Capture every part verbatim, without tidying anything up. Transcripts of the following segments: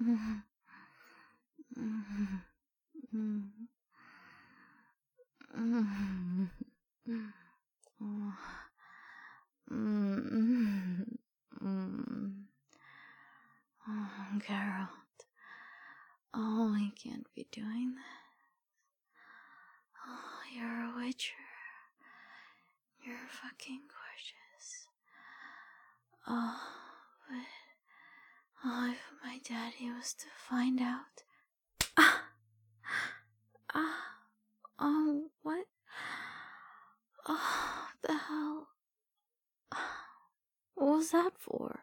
Oh, Geralt. Oh, I can't be doing this. Oh, you're a witcher. You're fucking gorgeous. Oh, but oh, if my daddy was to find out. Ah! Ah! Oh, what? Oh, what the hell? What was that for?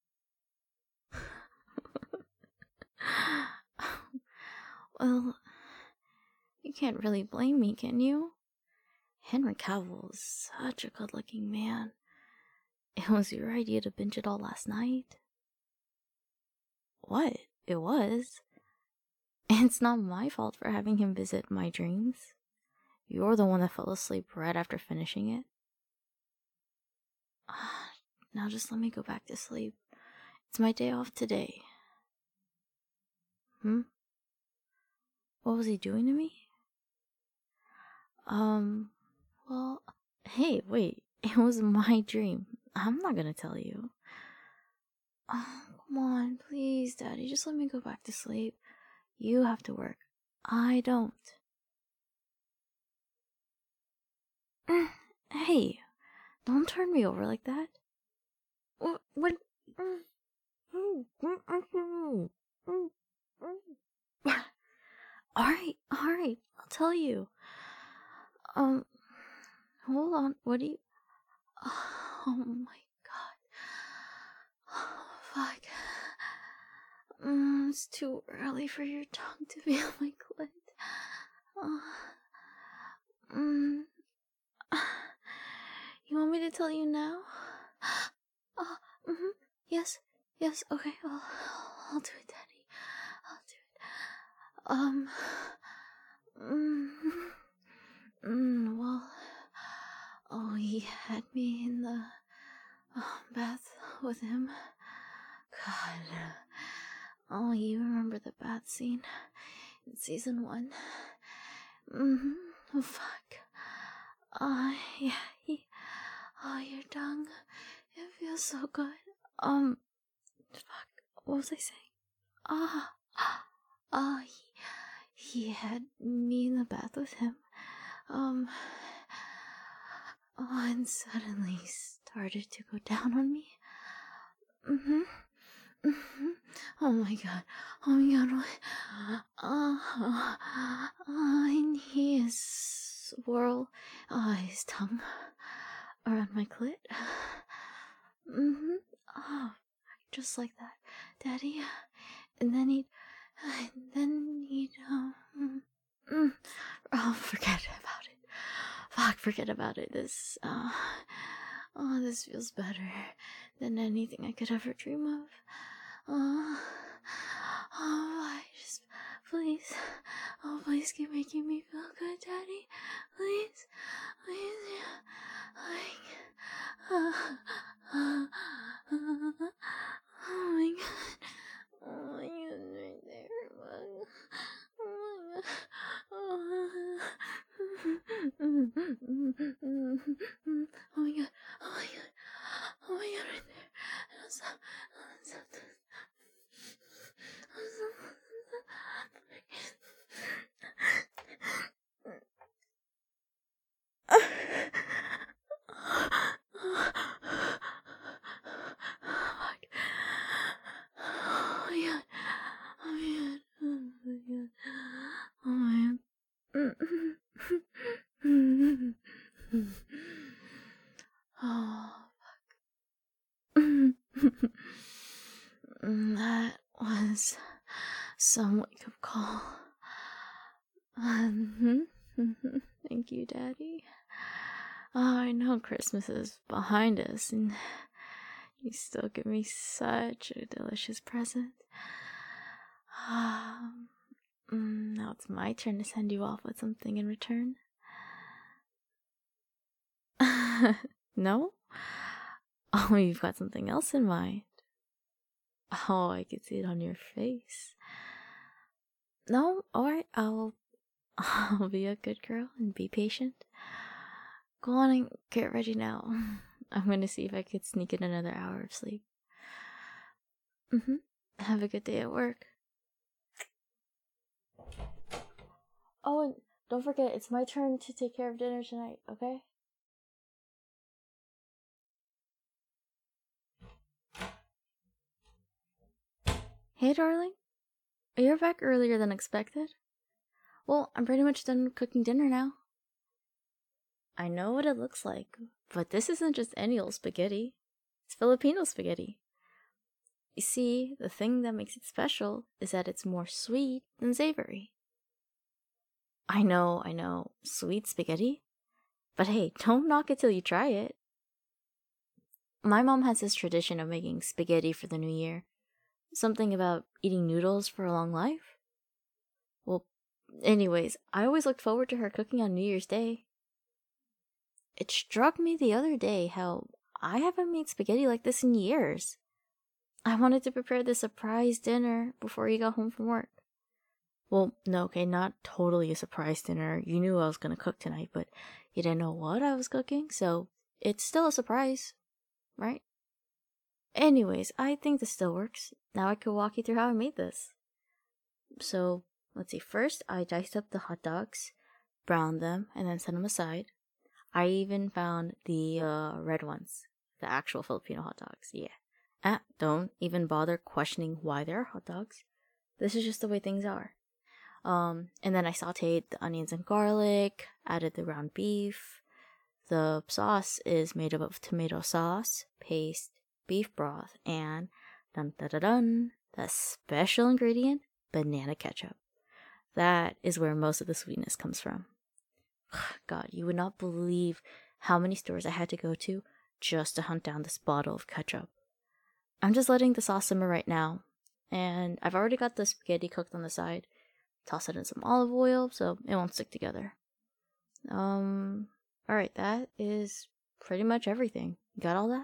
Well, you can't really blame me, can you? Henry Cavill is such a good-looking man. It was your idea to binge it all last night. What? It was? It's not my fault for having him visit my dreams. You're the one that fell asleep right after finishing it. Now just let me go back to sleep. It's my day off today. Hmm? What was he doing to me? Um, well, hey, wait. It was my dream. I'm not gonna tell you. Oh, come on, please, Daddy. Just let me go back to sleep. You have to work. I don't. Hey, don't turn me over like that. What? What? Alright, alright, I'll tell you. Um, hold on, what do you... Oh my god. Oh, fuck. Mm, it's too early for your tongue to be on my clit. Oh. Mm. You want me to tell you now? Oh, mm-hmm. Yes, yes, okay, I'll, I'll do it, Daddy. I'll do it. Um, mm, mm, well, oh, he had me in the uh, bath with him. God. Oh, you remember the bath scene in season one? Mm-hmm. Oh, fuck. Oh, yeah, he... Oh, your tongue. It feels so good. Um, fuck. What was I saying? Ah, ah, ah, he, he had me in the bath with him. Um, oh, and suddenly he started to go down on me. Mm-hmm. Mm-hmm. Oh my god. Oh my god. Oh, oh, and he swirl oh, his tongue around my clit. Mm-hmm. Oh, just like that, Daddy. And then he'd, and then he'd, um, mm, oh, forget about it. Fuck, forget about it. This, uh, oh, this feels better than anything I could ever dream of. Oh, oh, I just, please, oh, please keep making me feel good, Daddy. Please, please, yeah. Like, uh, uh, uh, oh my god. Oh my god, right there. Oh my god. Oh my god. Oh my god. Oh my god. Oh my god, right there. Stop. Stop. That was some wake up call. Um, thank you, Daddy. Oh, I know Christmas is behind us, and you still give me such a delicious present. Um, now it's my turn to send you off with something in return. No? Oh, you've got something else in mind. Oh, I can see it on your face. No, alright, I'll I'll be a good girl and be patient. Go on and get ready now. I'm gonna see if I could sneak in another hour of sleep. Mm-hmm. Have a good day at work. Oh, and don't forget, it's my turn to take care of dinner tonight, okay? Hey, darling. You're back earlier than expected. Well, I'm pretty much done cooking dinner now. I know what it looks like, but this isn't just any old spaghetti. It's Filipino spaghetti. You see, the thing that makes it special is that it's more sweet than savory. I know, I know, sweet spaghetti? But hey, don't knock it till you try it. My mom has this tradition of making spaghetti for the new year. Something about eating noodles for a long life? Well, anyways, I always looked forward to her cooking on New Year's Day. It struck me the other day how I haven't made spaghetti like this in years. I wanted to prepare the surprise dinner before you got home from work. Well, no, okay, not totally a surprise dinner. You knew I was gonna cook tonight, but you didn't know what I was cooking, so it's still a surprise, right? Anyways, I think this still works. Now I could walk you through how I made this. So, let's see, first I diced up the hot dogs, browned them, and then set them aside. I even found the uh, red ones, the actual Filipino hot dogs, yeah. Ah, don't even bother questioning why they're hot dogs. This is just the way things are. Um, and then I sauteed the onions and garlic, added the ground beef. The sauce is made up of tomato sauce, paste, beef broth, and dun dun dun dun, the special ingredient, banana ketchup. That is where most of the sweetness comes from. God, you would not believe how many stores I had to go to just to hunt down this bottle of ketchup. I'm just letting the sauce simmer right now, and I've already got the spaghetti cooked on the side. Toss it in some olive oil so it won't stick together. Um, alright, that is pretty much everything. You got all that?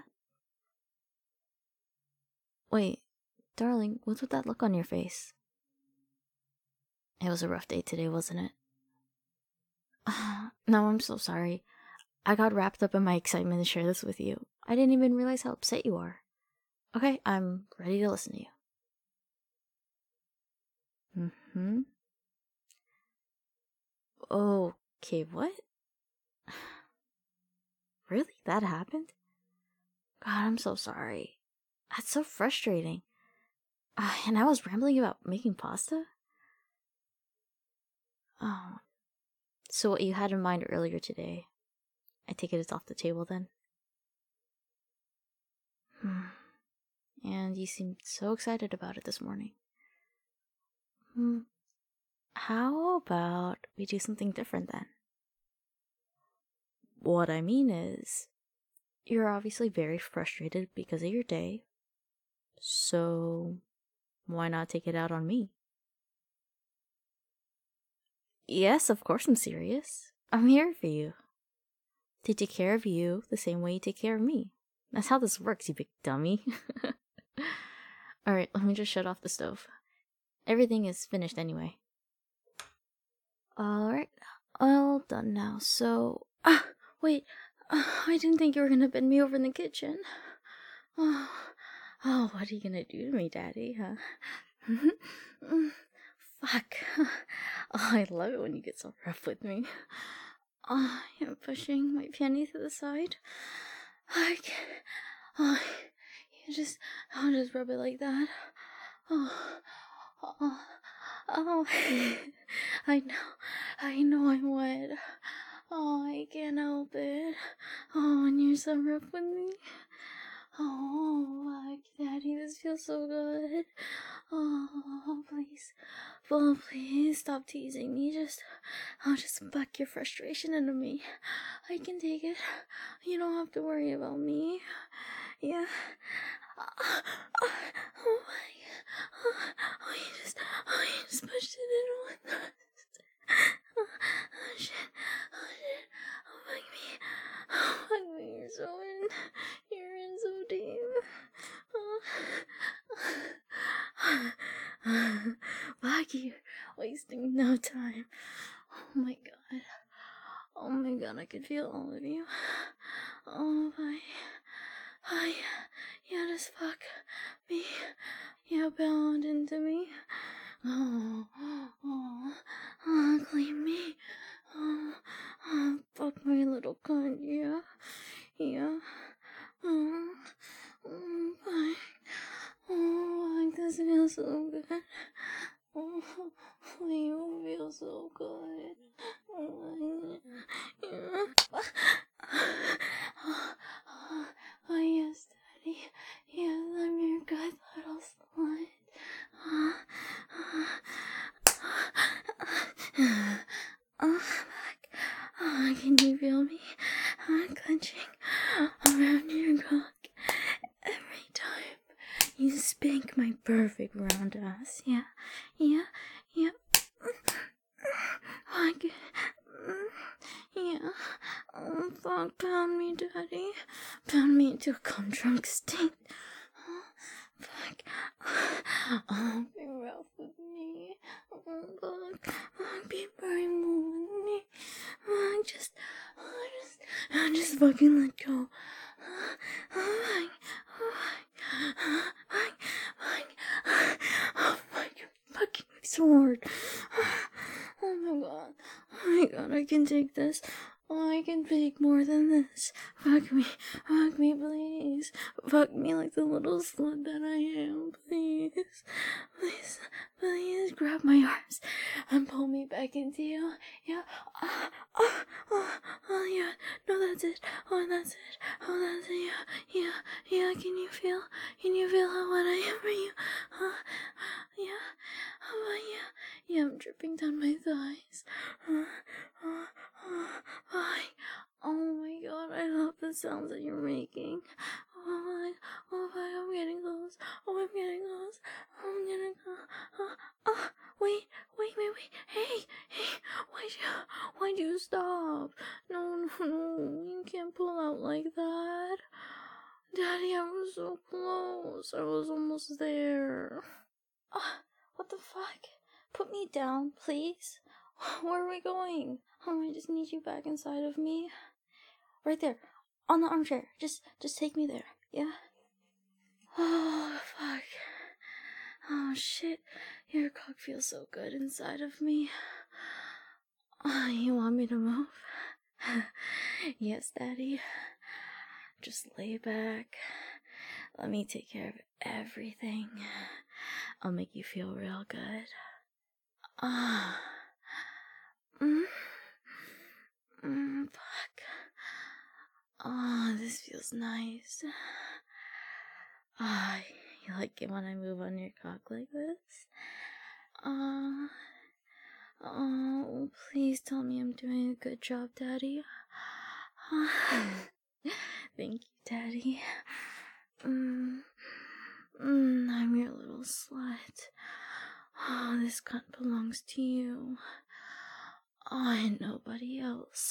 Wait, darling, what's with that look on your face? It was a rough day today, wasn't it? No, I'm so sorry. I got wrapped up in my excitement to share this with you. I didn't even realize how upset you are. Okay, I'm ready to listen to you. Mm-hmm. Okay, what? Really? That happened? God, I'm so sorry. That's so frustrating. Uh, and I was rambling about making pasta? Oh. So what you had in mind earlier today, I take it it's off the table then? Hmm. And you seemed so excited about it this morning. Hmm. How about we do something different then? What I mean is, you're obviously very frustrated because of your day, so why not take it out on me? Yes, of course I'm serious. I'm here for you. To take care of you the same way you take care of me. That's how this works, you big dummy. Alright, let me just shut off the stove. Everything is finished anyway. Alright, all done now, so... Ah, wait, uh, I didn't think you were gonna bend me over in the kitchen. Oh, oh, what are you gonna do to me, Daddy, huh? Fuck. Oh, I love it when you get so rough with me. Oh, you're pushing my penny to the side. I can't... Oh, you just... I'll just rub it like that. Oh, oh, oh. I know, I know I'm wet. Oh, I can't help it. Oh, and you're so rough with me. Oh, Daddy, this feels so good. Oh, please, oh, please stop teasing me. Just, I'll just back your frustration into me. I can take it. You don't have to worry about me. Yeah. Oh, oh, oh my. Oh, oh, you just, oh, you just pushed it in with us. Oh, oh shit. Oh shit. Oh, fuck me. Oh, fuck me. You're so in. You're in so deep. Oh. Fuck you. Wasting no time. Oh my god. Oh my god, I could feel all of you. Oh my. Hi. Yeah, just fuck me. Yeah, bound into me. Oh, oh, oh, clean me. Oh, oh, fuck my little cunt, yeah. Yeah. Oh, oh, my. Oh, this feels so good. Oh, you feel so good. Oh, yeah. Oh, yes, Daddy. Yes, I'm your good little slut. Oh, fuck. Oh, can you feel me? I'm clenching around your cock every time you spank my perfect round ass. Yeah, yeah, yeah. Fuck. Yeah. Oh, fuck. Pound me, Daddy. Pound me into a cum drunk state. Oh, fuck. Oh, be rough with me. Oh, fuck. Oh, be very moving with me. Oh, just, oh, just, oh, just fucking let go. Oh, my, oh, my, my, my, oh, my fucking sword. Oh my god. Oh my god, I can take this. Oh, I can take more than this. Fuck me. Fuck me, please. Fuck me like the little slut that I am, please. Please, please grab my arms and pull me back into you. Yeah. Oh, oh, oh, oh yeah. No, that's it. Oh, that's it. Oh, that's it. Yeah, yeah, yeah. Can you feel? Can you feel how wet I am for you? Huh? Yeah. Oh, yeah. Yeah, I'm dripping down my thighs. Uh, uh, uh, I, oh my god, I love the sounds that you're making. Oh my, oh my, I'm getting close. Oh, I'm getting close. I'm getting close. Uh, uh, wait, wait, wait, wait. Hey, hey, why'd you, why'd you stop? No, no, no, you can't pull out like that. Daddy, I was so close. I was almost there. Ah, uh, what the fuck? Put me down, please. Where are we going? Oh, I just need you back inside of me. Right there. On the armchair. Just just take me there. Yeah? Oh, fuck. Oh, shit. Your cock feels so good inside of me. Oh, you want me to move? Yes, Daddy. Just lay back. Let me take care of everything. I'll make you feel real good. Ah. Mm. Mm, fuck. Oh, this feels nice. Ah, oh, you like it when I move on your cock like this? Ah. Uh, oh, please tell me I'm doing a good job, Daddy. Thank you, Daddy. Mm. Mm, I'm your little slut. Oh, this cunt belongs to you. Oh, and nobody else.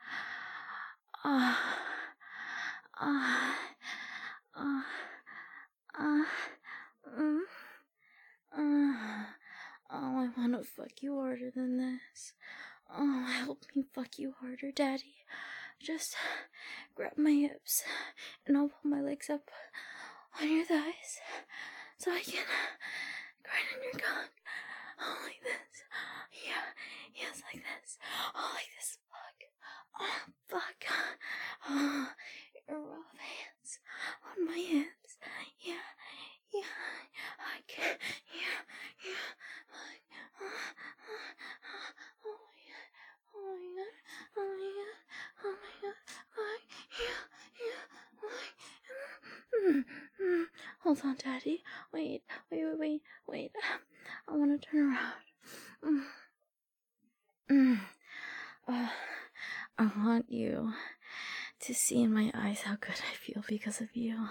Ah, ah, ah, ah, mm, ah. Oh, I want to fuck you harder than this. Oh, help me fuck you harder, Daddy. Just grab my hips, and I'll pull my legs up on your thighs, so I can grind on your cock. Oh, like this. Yeah, yes, like this. Oh, like this. Fuck. Oh, fuck. Oh, your rough hands on my hips. Yeah, yeah. I can. Yeah, yeah. Oh, oh, oh my god. Oh my god. Oh my god. Oh my god. Oh, yeah, yeah. Oh, mm, mm. Hold on, Daddy. Wait, wait, wait, wait, wait. I want to turn around. Mm. Mm. Uh, I want you to see in my eyes how good I feel because of you.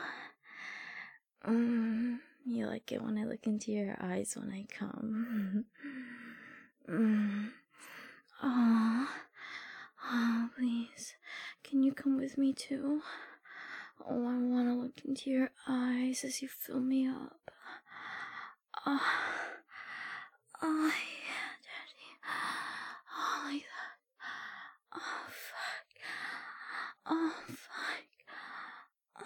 Mm. You like it when I look into your eyes when I come. Mm. Oh. Oh, please. Can you come with me too? Oh, I want to look into your eyes as you fill me up. Oh. Oh, yeah, Daddy. Oh, like that. Oh, fuck. Oh, fuck. Oh,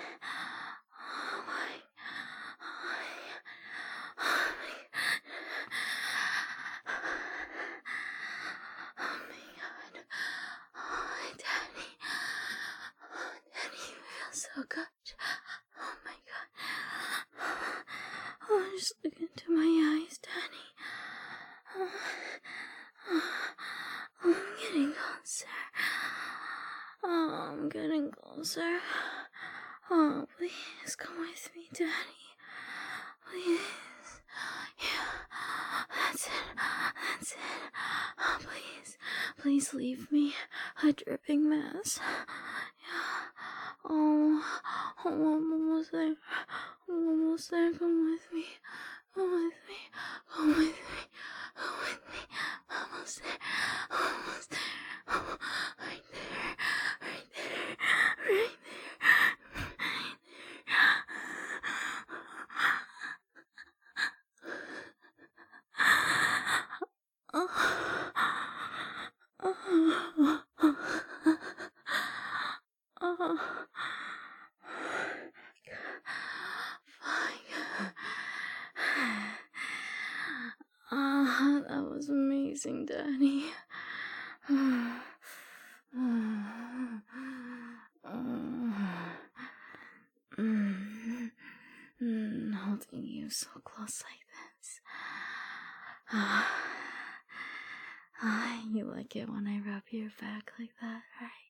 my. Oh, my. Oh, my God. Oh, my God. Oh, Daddy. Oh, Daddy, you feel so good. Oh, my God. Oh, just look into my eyes, Daddy. Oh, oh, I'm getting closer. Oh, I'm getting closer. Oh, please come with me, Daddy. Please. Yeah, that's it. That's it. Oh, please. Please leave me a dripping mess. Yeah. Oh, oh, I'm almost there. I'm almost there. Come with me. Come with me. Come with me. Come with me. Almost there. Almost there. Oh, right there. Right there. Right there. Oh. Oh. Oh. Fine. Ah, that was amazing, Daddy. Mm, holding you so close like this. Ah, ah, you like it when I rub your back like that, right?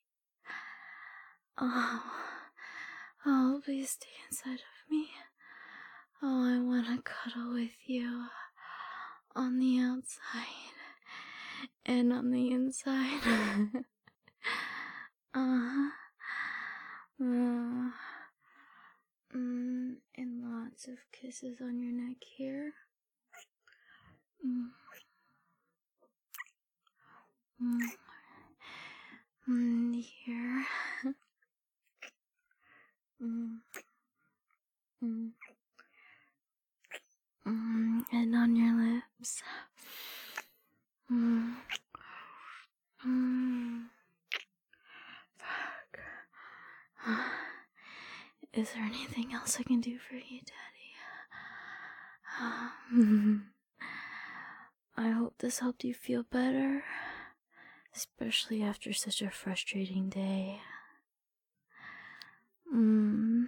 Oh, oh, please stay inside of me. Oh, I want to cuddle with you on the outside and on the inside. uh-huh. Uh, mm, and lots of kisses on your neck here. Mm. Mm. Mm, here. mm. Mm. Mm, and on your lips. Mm. Mm. Fuck. Is there anything else I can do for you, Daddy? Um, I hope this helped you feel better, especially after such a frustrating day. Mm.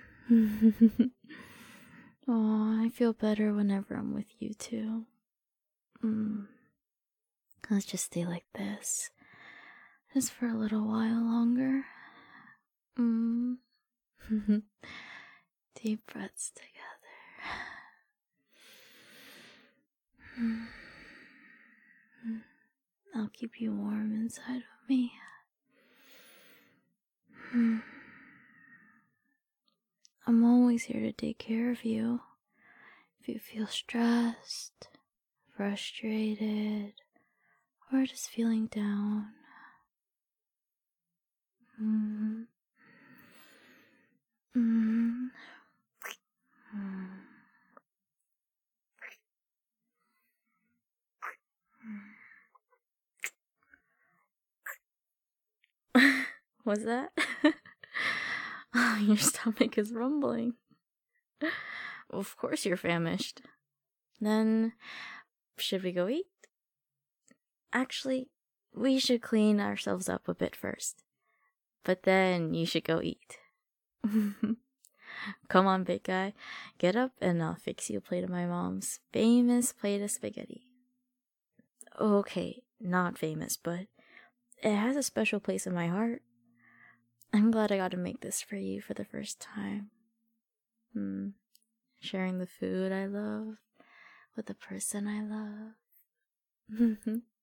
Oh, I feel better whenever I'm with you too. Mm. Let's just stay like this, just for a little while longer. Mm. Deep breaths together. Mm. I'll keep you warm inside of me. Mm. I'm always here to take care of you. If you feel stressed, frustrated, or just feeling down. Mm. Mm. Mm. What's that? Oh, your stomach is rumbling. Well, of course you're famished. Then, should we go eat? Actually, we should clean ourselves up a bit first. But then you should go eat. Come on, big guy. Get up and I'll fix you a plate of my mom's famous plate of spaghetti. Okay, not famous, but it has a special place in my heart. I'm glad I got to make this for you for the first time. Hmm. Sharing the food I love with the person I love.